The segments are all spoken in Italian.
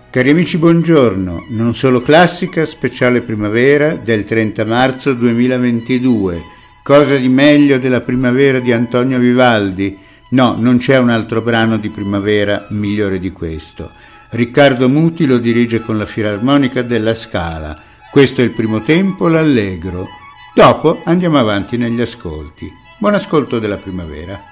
Cari amici, buongiorno. Non solo classica, speciale primavera del 30 marzo 2022. Cosa di meglio della primavera di Antonio Vivaldi? No, non c'è un altro brano di primavera migliore di questo. Riccardo Muti lo dirige con la Filarmonica della Scala. Questo è il primo tempo, l'Allegro. Dopo andiamo avanti negli ascolti. Buon ascolto della primavera.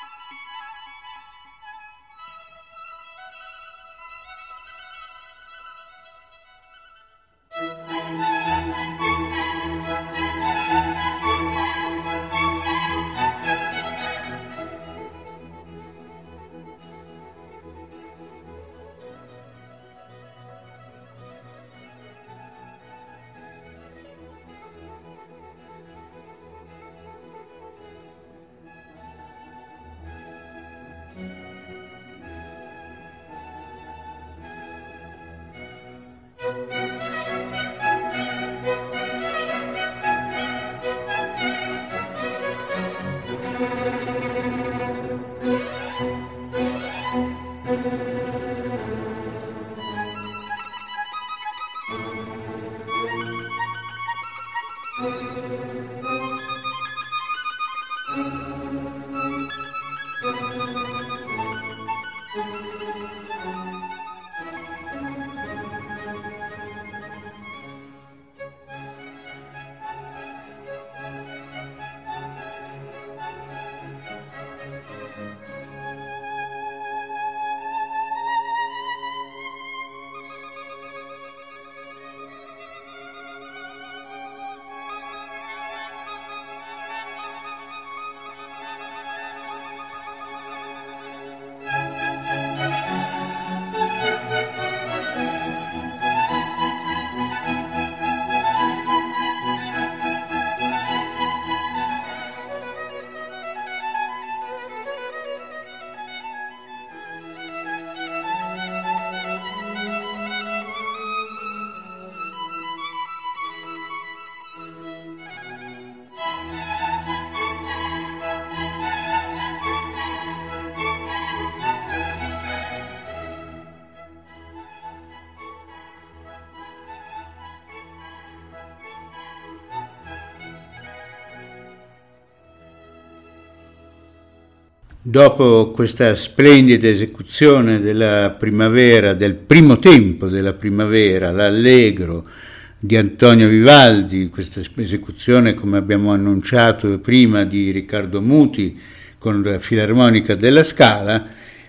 Dopo questa splendida esecuzione della primavera, del primo tempo della primavera, l'Allegro di Antonio Vivaldi, questa esecuzione, come abbiamo annunciato prima, di Riccardo Muti con la Filarmonica della Scala,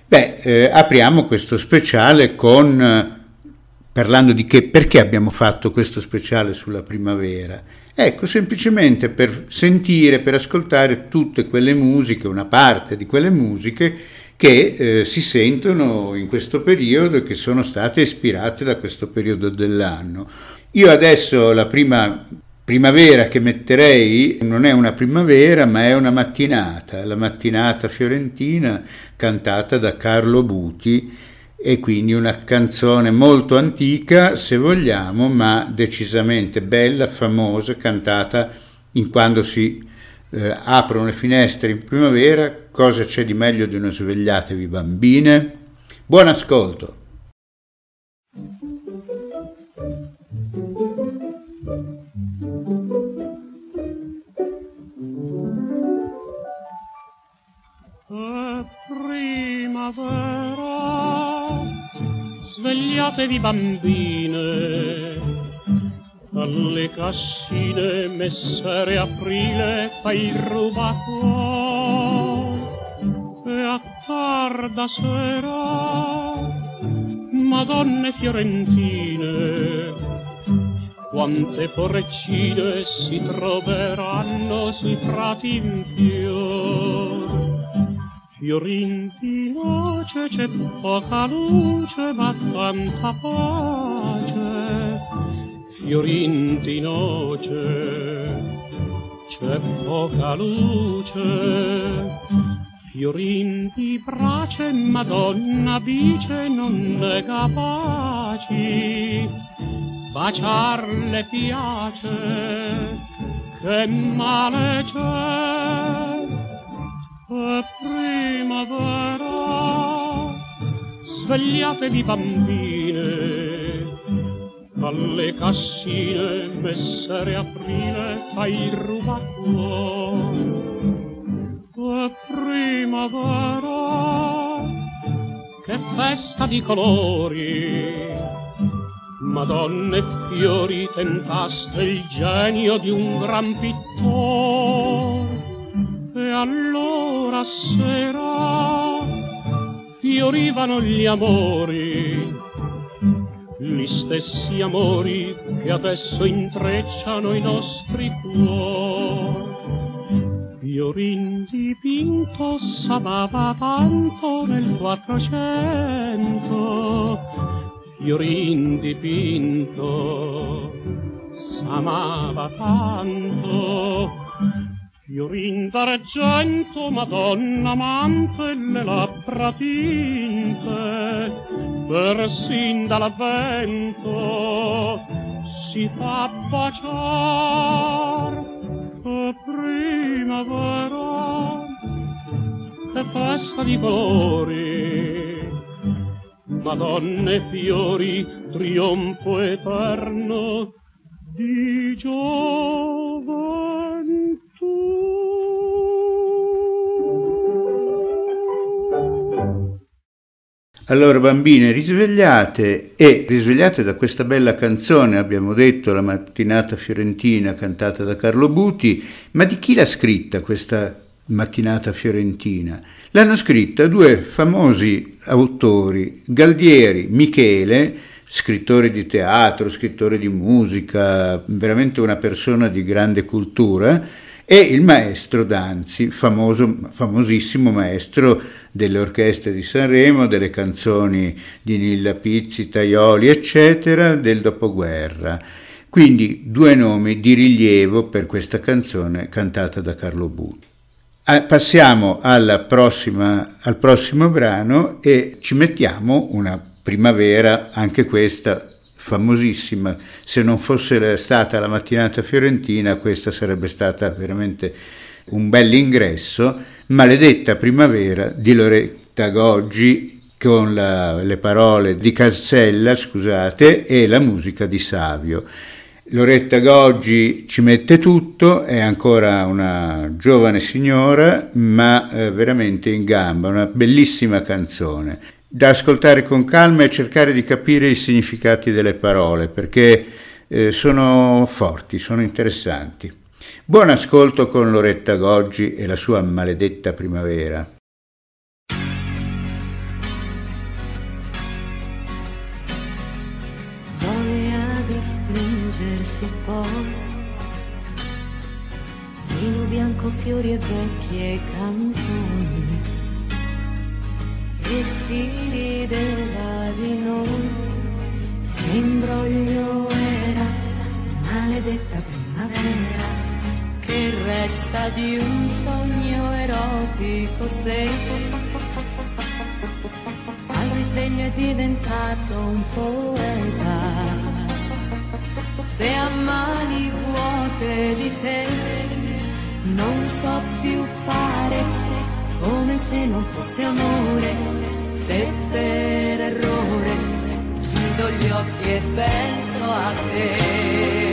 apriamo questo speciale parlando di perché abbiamo fatto questo speciale sulla primavera. Ecco, semplicemente per sentire, per ascoltare tutte quelle musiche, una parte di quelle musiche che si sentono in questo periodo e che sono state ispirate da questo periodo dell'anno. Io adesso la prima primavera che metterei non è una primavera, ma è una mattinata, la mattinata fiorentina cantata da Carlo Buti, e quindi una canzone molto antica, se vogliamo, ma decisamente bella, famosa, cantata in quando si aprono le finestre in primavera. Cosa c'è di meglio di una svegliatevi bambine? Buon ascolto! Primavera, svegliatevi bambine, alle cascine messere aprile fa il rubato, e a tarda sera madonne fiorentine, quante porcine si troveranno sui prati in fior. Fiorin di noce c'è poca luce ma tanta pace, fiorin di noce c'è poca luce, fiorin di brace Madonna dice non è capaci, baciarle piace, che male c'è. E primavera, svegliatevi bambine, alle cassine Messere Aprile fa il rubacuore. È primavera, che festa di colori, Madonne e fiori tentaste il genio di un gran pittore. E allora sera fiorivano gli amori, gli stessi amori che adesso intrecciano i nostri cuori. Fiorin dipinto s'amava tanto nel 400, Fiorin dipinto s'amava tanto, fiorin d'argento, Madonna amante, le labbra tinte, persin dall'avvento si fa baciar. Che primavera, che festa di colori, Madonne e fiori, trionfo eterno di gioventù. Allora bambine, risvegliate da questa bella canzone, abbiamo detto La mattinata fiorentina, cantata da Carlo Buti. Ma di chi l'ha scritta questa mattinata fiorentina? L'hanno scritta due famosi autori, Galdieri, Michele, scrittore di teatro, scrittore di musica, veramente una persona di grande cultura, e il maestro Danzi, famosissimo maestro delle orchestre di Sanremo, delle canzoni di Nilla Pizzi, Tajoli, eccetera, del dopoguerra. Quindi due nomi di rilievo per questa canzone cantata da Carlo Buti. Passiamo al prossimo brano e ci mettiamo una primavera, anche questa famosissima. Se non fosse stata la mattinata fiorentina, questa sarebbe stata veramente un bell'ingresso. Maledetta primavera di Loretta Goggi, con le parole di Cascella, scusate, e la musica di Savio. Loretta Goggi ci mette tutto, è ancora una giovane signora, ma veramente in gamba, una bellissima canzone da ascoltare con calma e cercare di capire i significati delle parole, perché sono forti, sono interessanti. Buon ascolto con Loretta Goggi e la sua maledetta primavera. Voglia di stringersi poi, vino bianco, fiori e vecchie canzoni, e si rideva di noi. Che imbroglio era, maledetta primavera, che resta di un sogno erotico se al risveglio è diventato un poeta. Se a mani vuote di te non so più fare, come se non fosse amore, se per errore chiudo gli occhi e penso a te.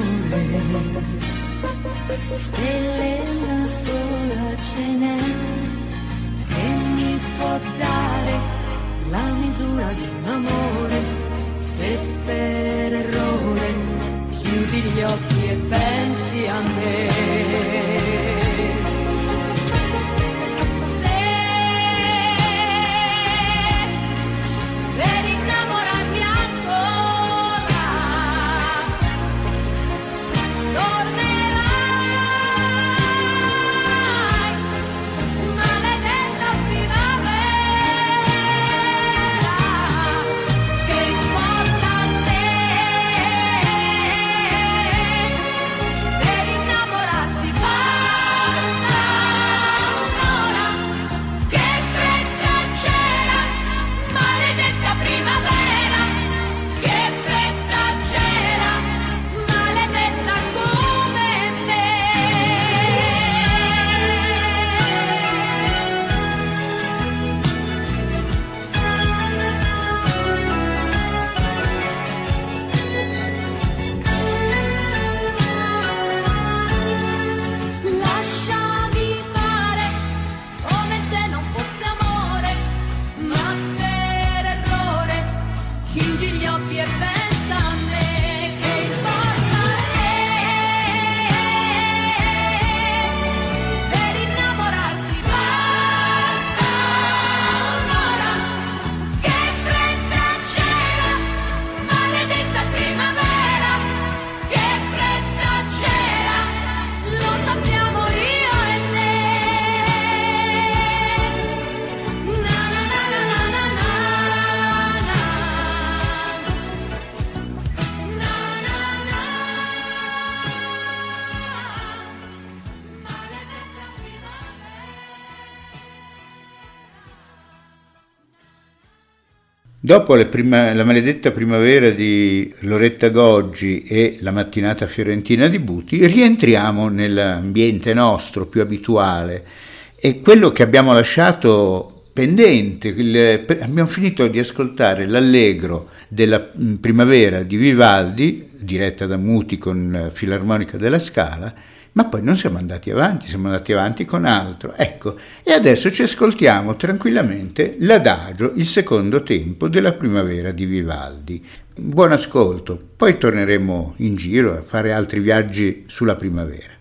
Stelle una sola ce n'è può dare la misura di un amore, se per errore chiudi gli occhi e pensi a me. Dopo la maledetta primavera di Loretta Goggi e la mattinata fiorentina di Buti, rientriamo nell'ambiente nostro più abituale e quello che abbiamo lasciato pendente. Abbiamo finito di ascoltare l'Allegro della primavera di Vivaldi, diretta da Muti con Filarmonica della Scala, ma poi non siamo andati avanti con altro. Ecco, e adesso ci ascoltiamo tranquillamente l'Adagio, il secondo tempo della primavera di Vivaldi. Buon ascolto, poi torneremo in giro a fare altri viaggi sulla primavera.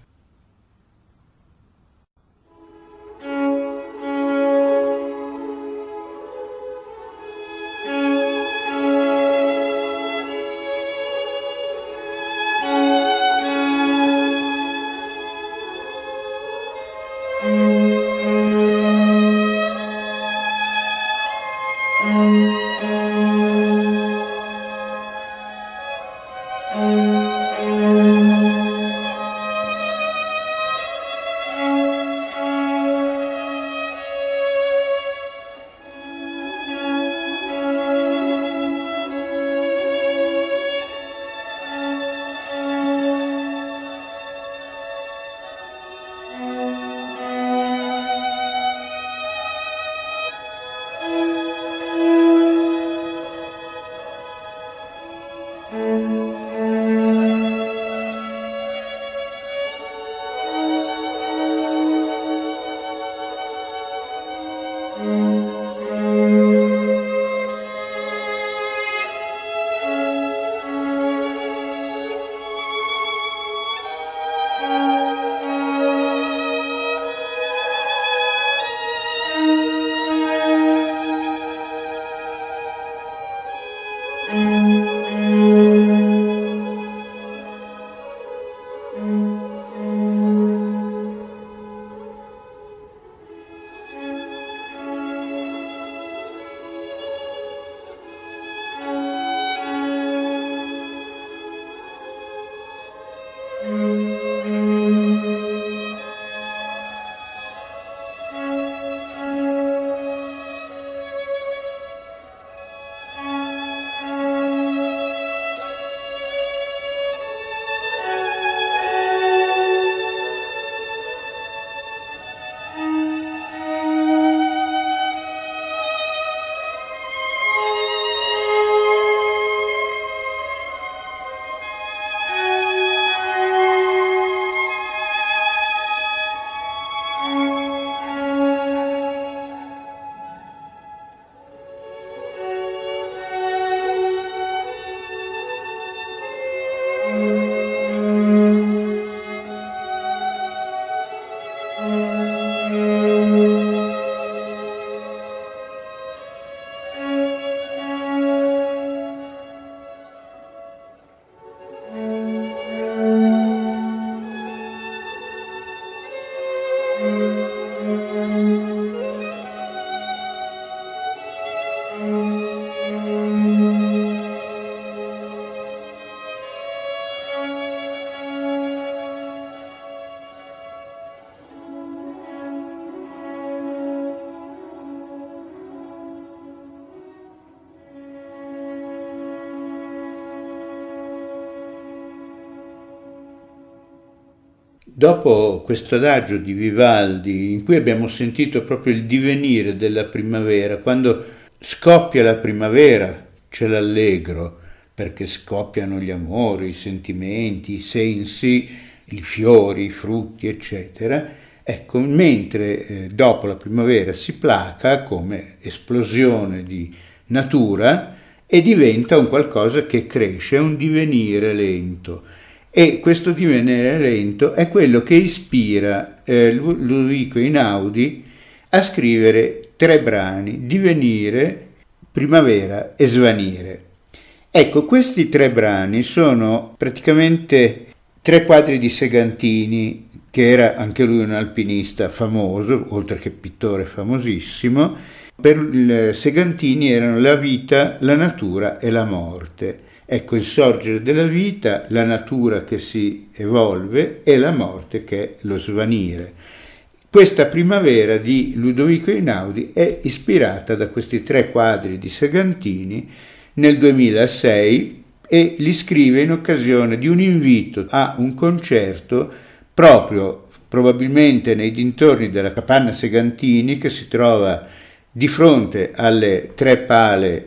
Dopo questo adagio di Vivaldi, in cui abbiamo sentito proprio il divenire della primavera, quando scoppia la primavera c'è l'allegro, perché scoppiano gli amori, i sentimenti, i sensi, i fiori, i frutti, eccetera. Ecco, mentre dopo la primavera si placa come esplosione di natura e diventa un qualcosa che cresce, un divenire lento. E questo divenire lento è quello che ispira Ludovico Einaudi a scrivere 3 brani, Divenire, Primavera e Svanire. Ecco, questi 3 brani sono praticamente 3 quadri di Segantini, che era anche lui un alpinista famoso, oltre che pittore famosissimo. Per il Segantini erano la vita, la natura e la morte. Ecco, il sorgere della vita, la natura che si evolve e la morte che è lo svanire. Questa primavera di Ludovico Einaudi è ispirata da questi 3 quadri di Segantini nel 2006 e li scrive in occasione di un invito a un concerto proprio probabilmente nei dintorni della capanna Segantini, che si trova di fronte alle 3 pale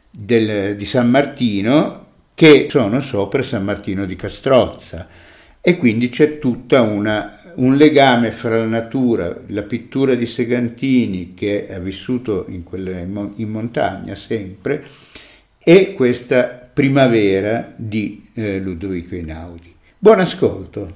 di San Martino, che sono sopra San Martino di Castrozza, e quindi c'è tutta un legame fra la natura, la pittura di Segantini, che ha vissuto in montagna sempre, e questa primavera di Ludovico Einaudi. Buon ascolto!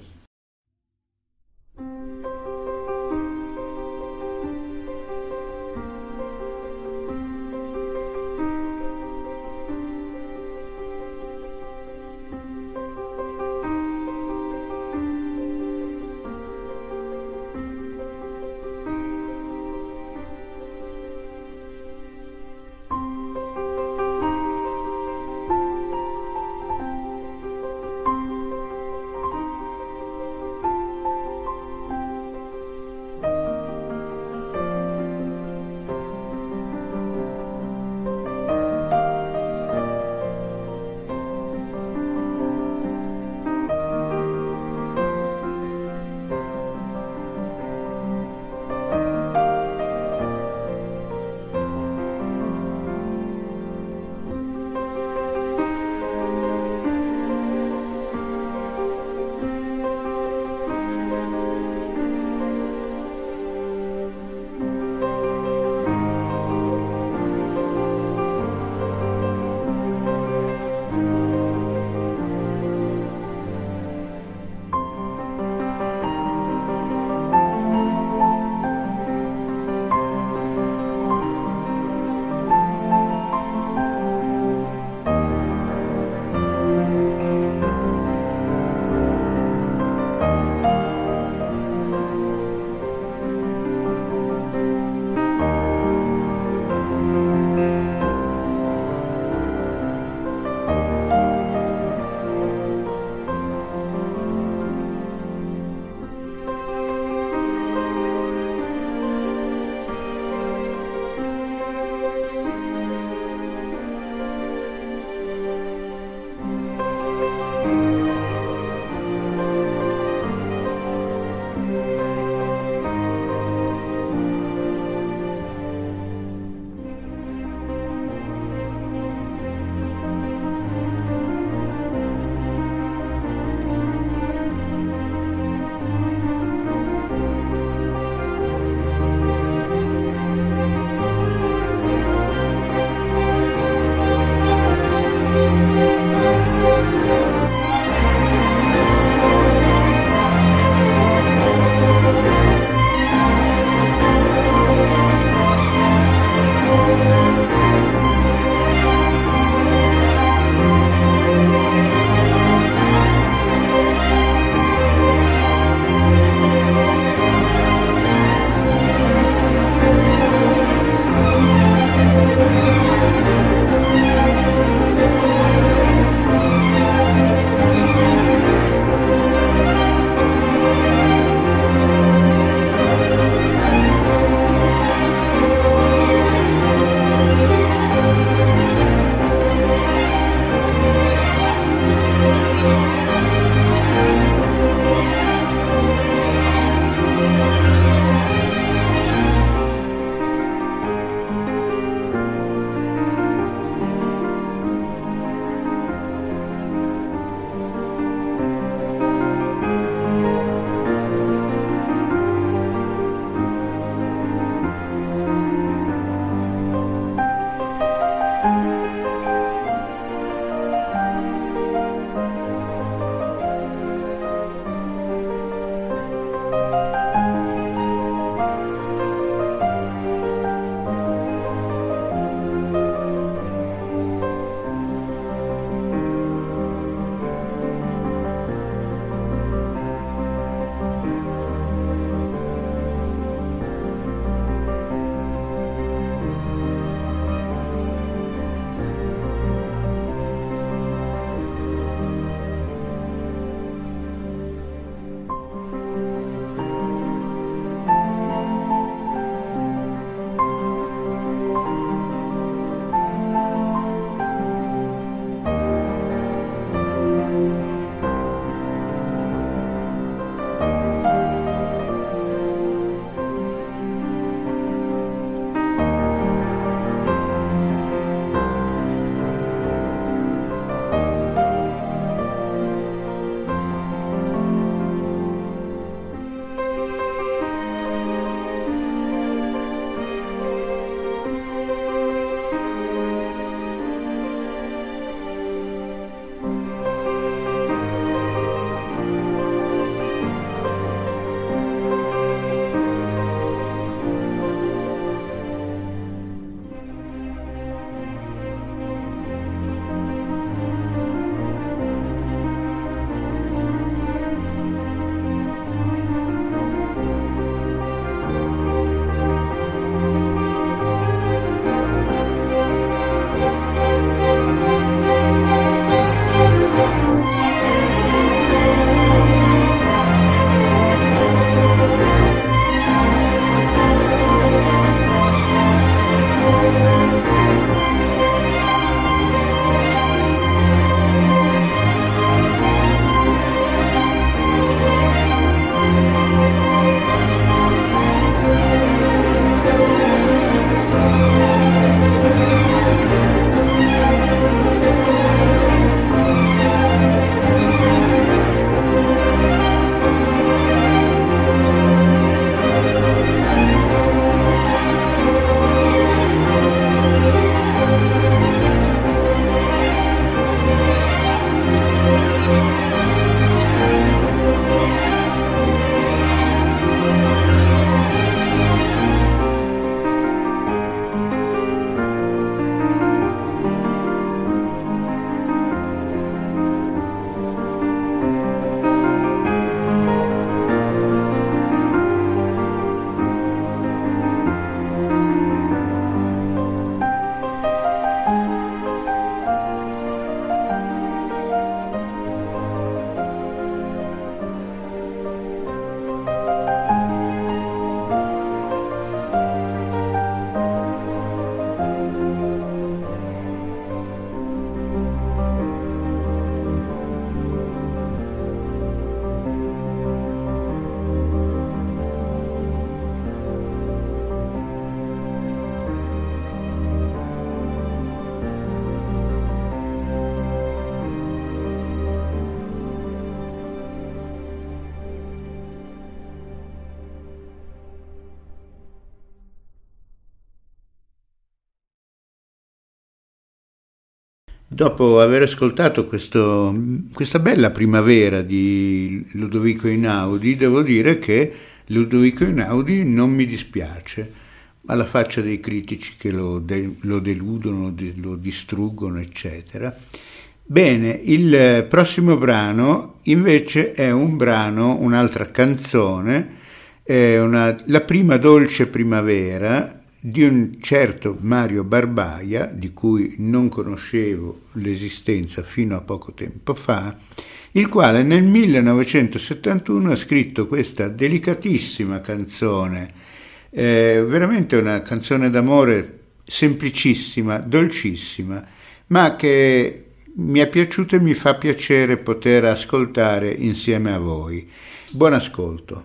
Dopo aver ascoltato questa bella primavera di Ludovico Einaudi, devo dire che Ludovico Einaudi non mi dispiace, alla faccia dei critici che lo deludono, lo distruggono, eccetera. Bene, il prossimo brano invece è un'altra canzone, la prima dolce primavera di un certo Mario Barbaia, di cui non conoscevo l'esistenza fino a poco tempo fa, il quale nel 1971 ha scritto questa delicatissima canzone, veramente una canzone d'amore semplicissima, dolcissima, ma che mi è piaciuta e mi fa piacere poter ascoltare insieme a voi. Buon ascolto.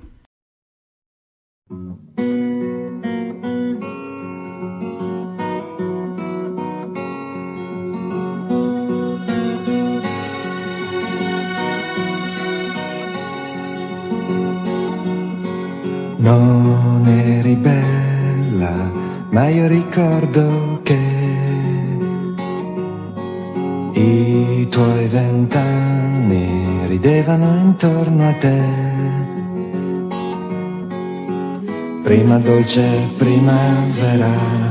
Non eri bella, ma io ricordo che i tuoi 20 anni ridevano intorno a te. Prima dolce primavera,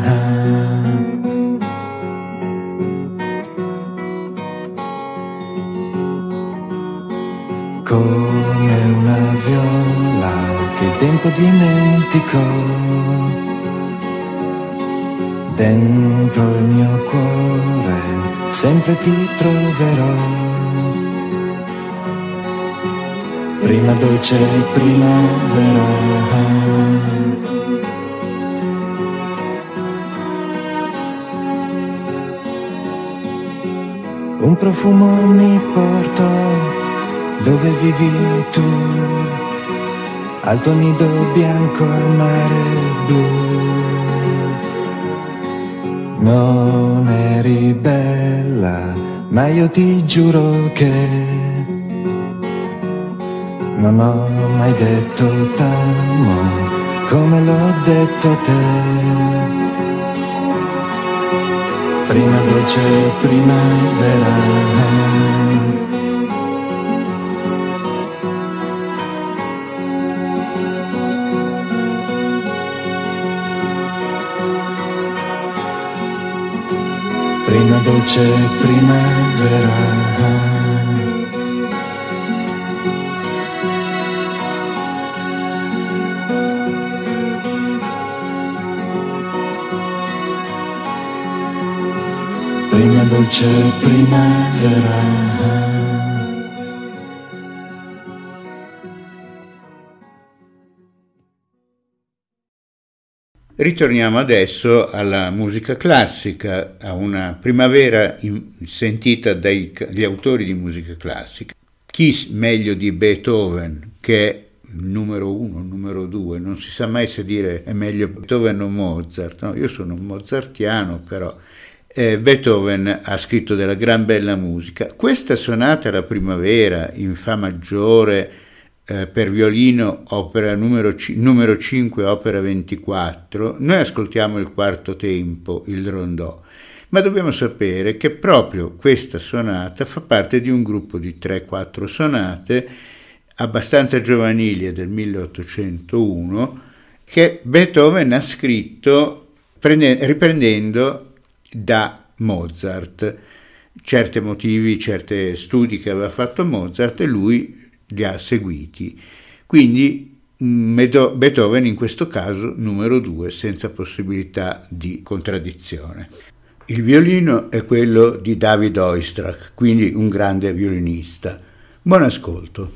come una viola che il tempo dimenticò. Dentro il mio cuore sempre ti troverò. Prima dolce primavera, un profumo mi portò dove vivi tu, al tuo nido bianco al mare blu. Non eri bella, ma io ti giuro che non ho mai detto t'amo come l'ho detto a te. Prima dolce primavera, prima dolce primavera, prima dolce primavera. Ritorniamo adesso alla musica classica, a una primavera sentita dagli autori di musica classica. Chi meglio di Beethoven, che è numero 1, numero 2, non si sa mai se dire è meglio Beethoven o Mozart, no? Io sono un mozartiano, però Beethoven ha scritto della gran bella musica. Questa sonata alla primavera in fa maggiore per violino, opera numero 5, opera 24, noi ascoltiamo il quarto tempo, il rondò, ma dobbiamo sapere che proprio questa sonata fa parte di un gruppo di 3-4 sonate abbastanza giovanili del 1801 che Beethoven ha scritto riprendendo da Mozart. Certi motivi, certi studi che aveva fatto Mozart e lui li ha seguiti, quindi Beethoven in questo caso numero 2 senza possibilità di contraddizione. Il violino è quello di David Oistrakh, quindi un grande violinista. Buon ascolto.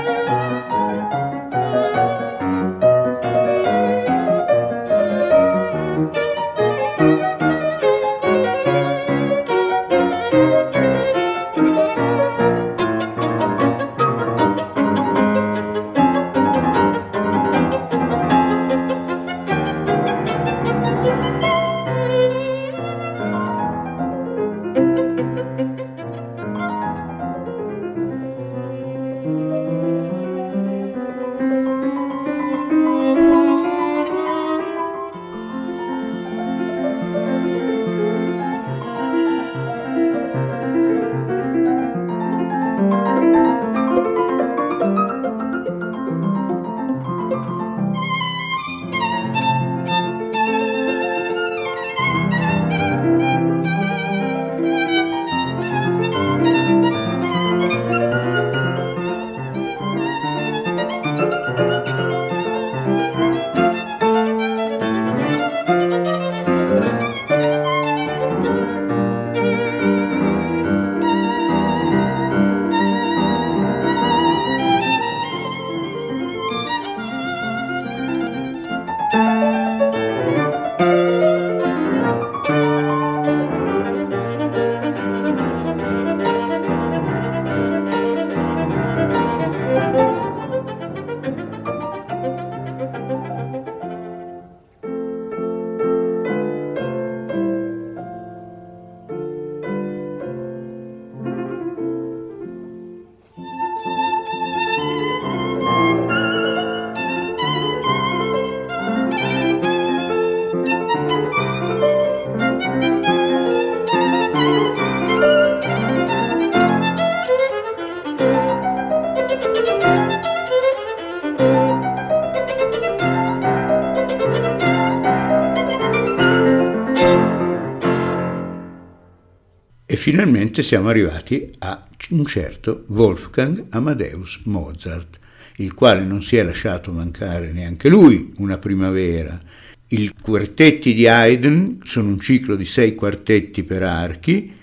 E finalmente siamo arrivati a un certo Wolfgang Amadeus Mozart, il quale non si è lasciato mancare neanche lui una primavera. I quartetti di Haydn sono un ciclo di 6 quartetti per archi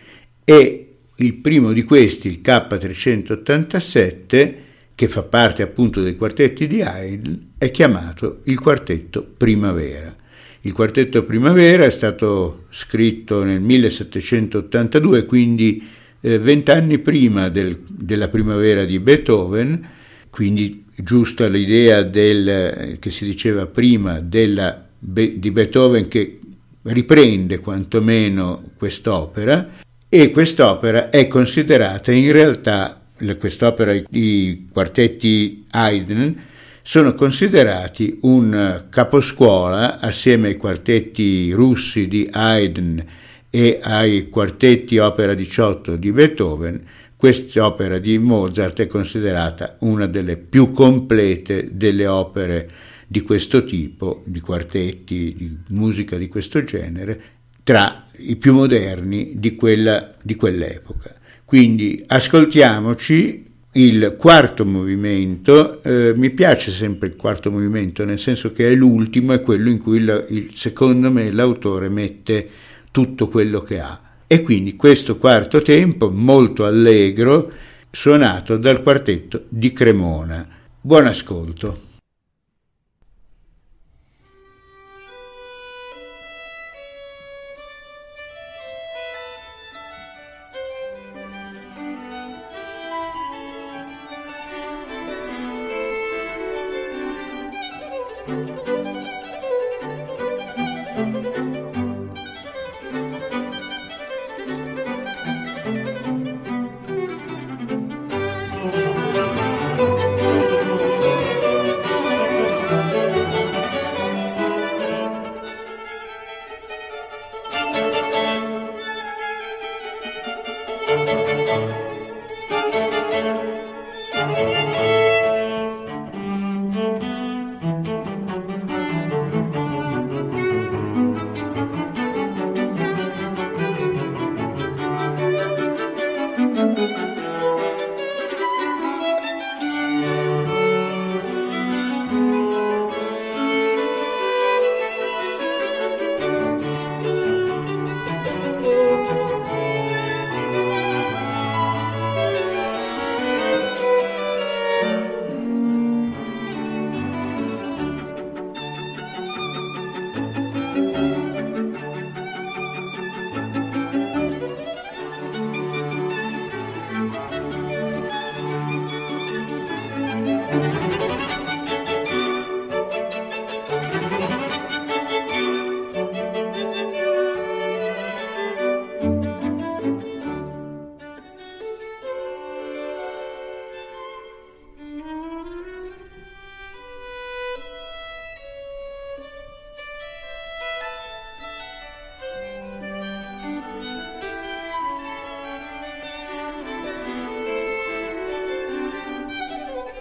e il primo di questi, il K387, che fa parte appunto dei quartetti di Haydn, è chiamato il quartetto Primavera. Il quartetto Primavera è stato scritto nel 1782, quindi 20 anni prima della primavera di Beethoven, quindi giusta l'idea che si diceva prima di Beethoven, che riprende quantomeno quest'opera, e quest'opera è considerata in realtà, quest'opera, i quartetti Haydn sono considerati un caposcuola assieme ai quartetti russi di Haydn e ai quartetti opera 18 di Beethoven. Quest'opera di Mozart è considerata una delle più complete delle opere di questo tipo, di quartetti, di musica di questo genere, tra i più moderni di quell'epoca. Quindi ascoltiamoci il quarto movimento. Mi piace sempre il quarto movimento, nel senso che è l'ultimo, è quello in cui secondo me l'autore mette tutto quello che ha. E quindi questo quarto tempo, molto allegro, suonato dal quartetto di Cremona. Buon ascolto.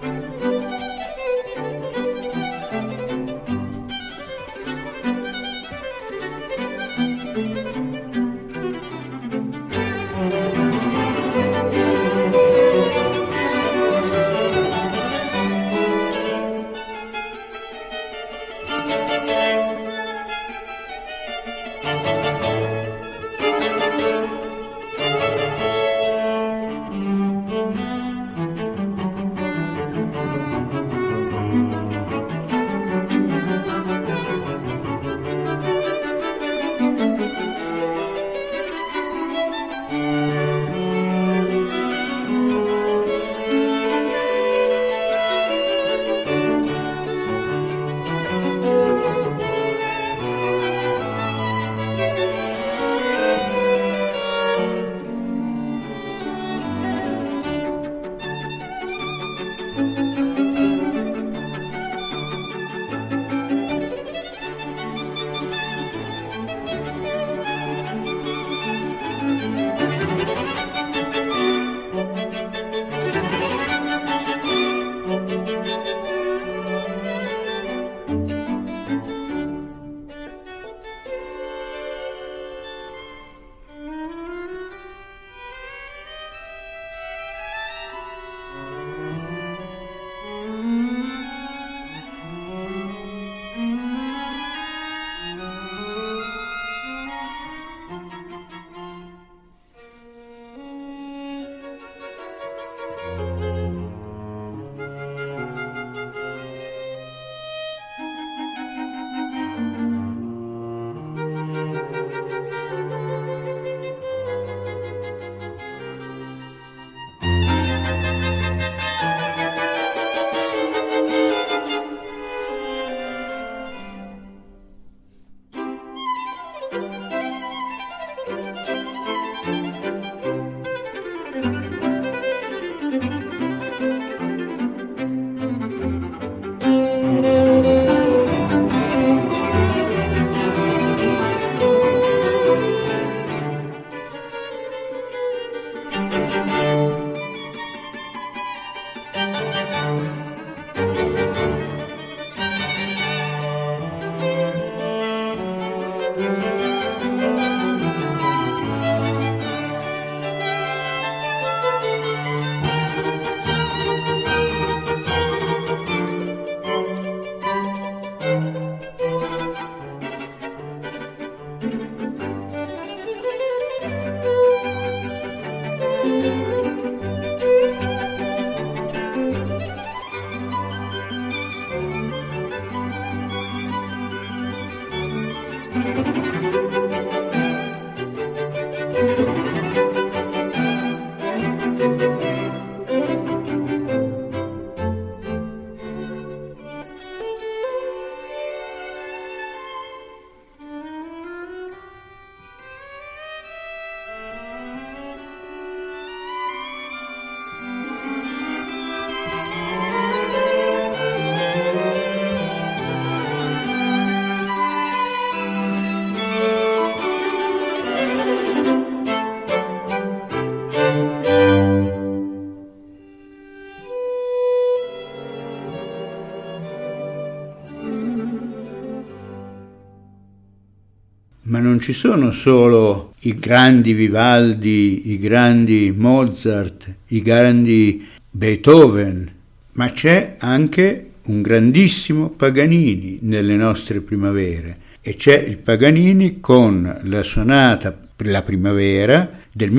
Ma non ci sono solo i grandi Vivaldi, i grandi Mozart, i grandi Beethoven, ma c'è anche un grandissimo Paganini nelle nostre primavere, e c'è il Paganini con la sonata per la primavera del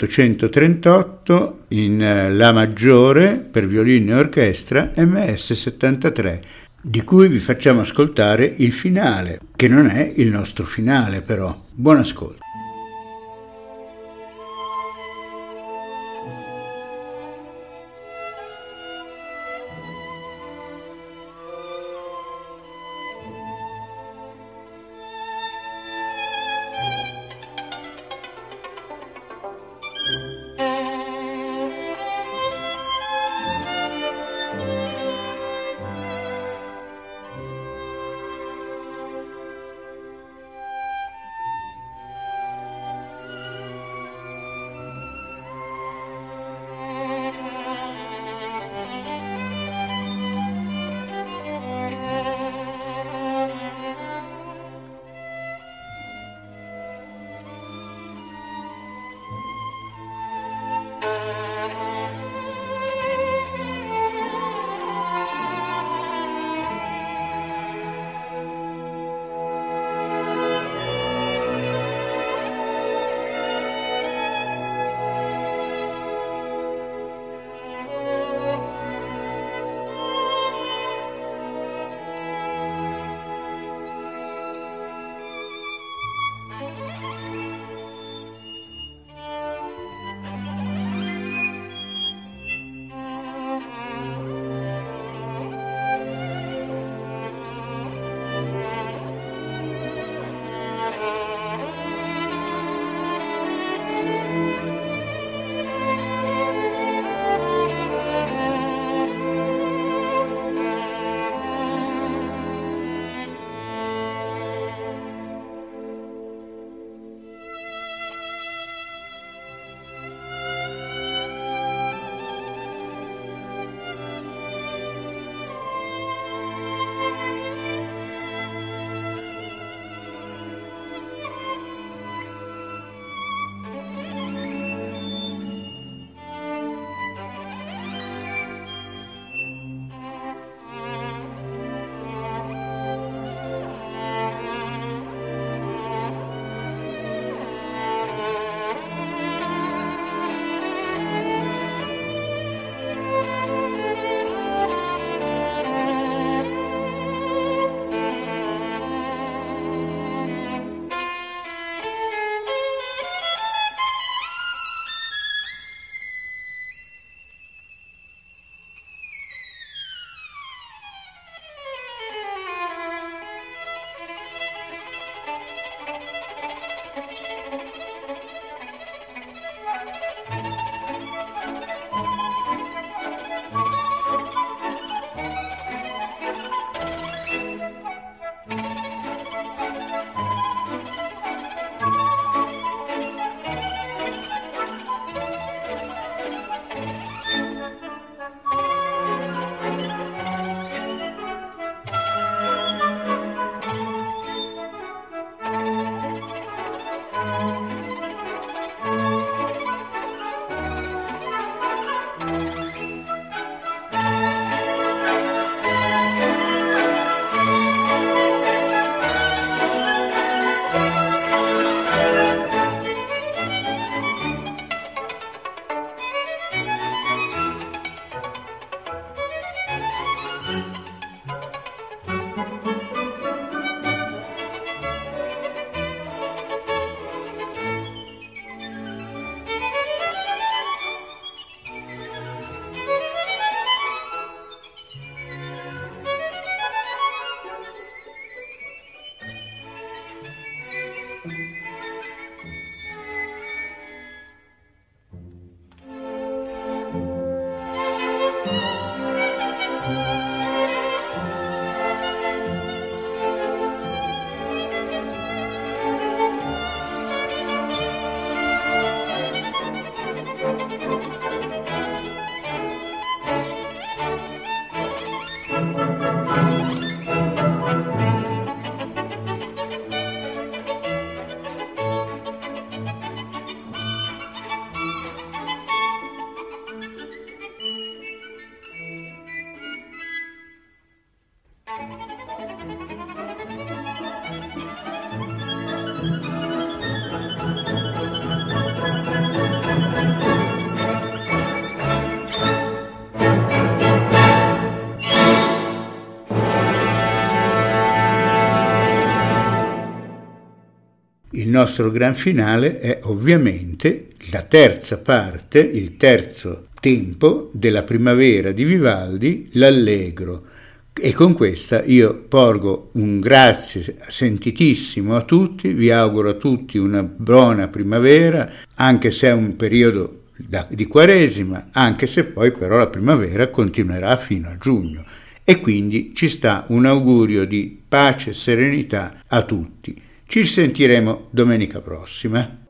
1838 in La maggiore per violino e orchestra MS 73, di cui vi facciamo ascoltare il finale, che non è il nostro finale però. Buon ascolto. il nostro gran finale è ovviamente la terza parte, il terzo tempo della primavera di Vivaldi, l'Allegro. E con questa io porgo un grazie sentitissimo a tutti, vi auguro a tutti una buona primavera, anche se è un periodo di Quaresima, anche se poi però la primavera continuerà fino a giugno. E quindi ci sta un augurio di pace e serenità a tutti. Ci sentiremo domenica prossima.